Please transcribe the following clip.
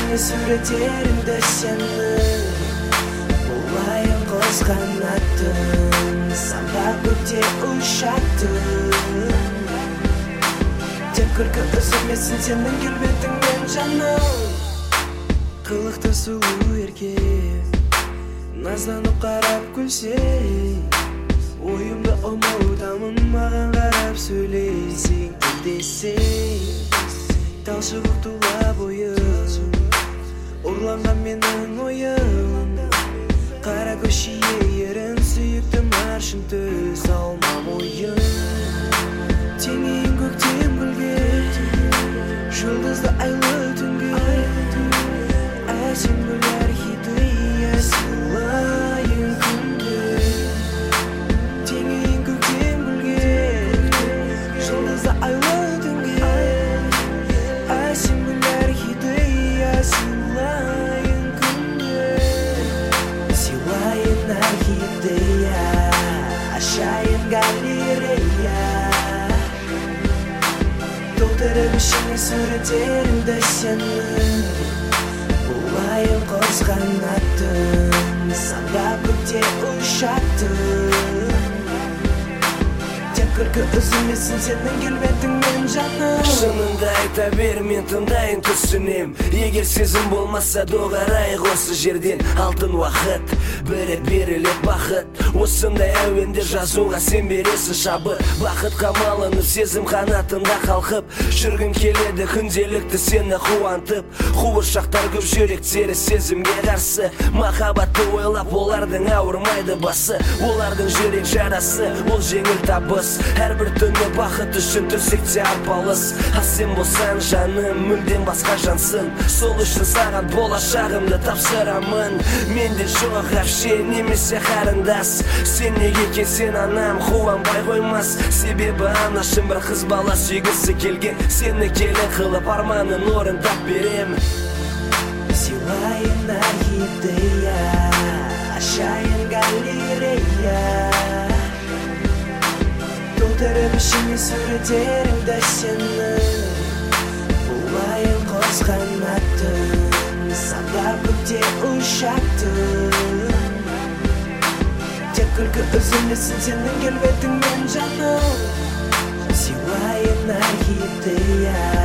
ішіңе суреттерімді сенің болайын құс қанатын самғап көкте ұшатын тек күлкі үзілмесін сенің келбетіңмен жаным қылықты сұлу еркек назданып қарап күлсең ойымды ұмытамын маған қарап сөйлесең тілдесең талшығып тұла бойым ұрланған менің ойым қара көшеге ерін сүйікті маршын төс алмам ойын теңейін көктем гүлге жұлдызды айлы түнге әсем гүл орхидея сыйлайын күнде теңейін көктем гүлге жұлдызды айлы түнге әсем гүл орхидея сыйлайын күнде сыйлайын орхидея ашайын галерея толтырып ішіңе суреттерімді сенің болайын құс қанатын самғап көкте ұшатын тек күлкі үзілмесін сенің келбетіңмен жаным шыныңды айта бер мен тыңдайын түсінем егер сезім болмаса доғарайық осы жерден алтын уақыт бір рет берілет бақыт осындай әуенде жазуға сен бересің шабыт бақытқа малынып сезім қанатында қалқып жүргім келеді күнделікті сені қуантып қуыршақтар көп жүректері сезімге қарсы махаббатты ойлап олардың ауырмайды басы олардың жүрек жарасы ол жеңіл табыс әрбір түні бақыт үшін төсекте арпалыс сен болсаң жаным мүлдем басқа жансың сол үшін саған болашағымды тапсырамын менде жоқ әпше немесе қарындас сен неге келсең анам қуанбай қоймас себебі анашым бір қыз бала сүйгісі келген сені келін қылып арманын орындап берем сыйлайын орхидея ашайын галерея толтырып ішіңе суреттерімді сенің болайын құс қанатын самғап көкте ұшатын тек күлкі үзілмесін сенің келбетіңмен жаным сыйлайын орхидея